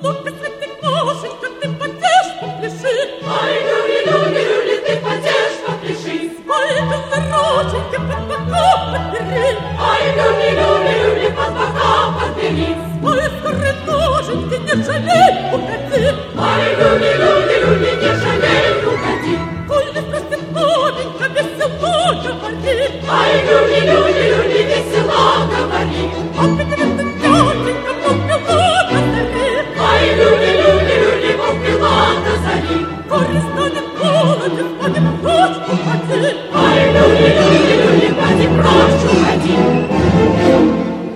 Только святых ноженька ты потешь, попляши. Ай, люли, люли, люли, ты потешь, попляши. Ой, рученьки под бока подбери. Ай, люли, люли, люли, под бока подбери. Ой, скоры ноженьки, не жалей, уходи. Ай, люли, люли, люли, не жалей, уходи. Коль не спросит маменька, весело говори. Ай, люли,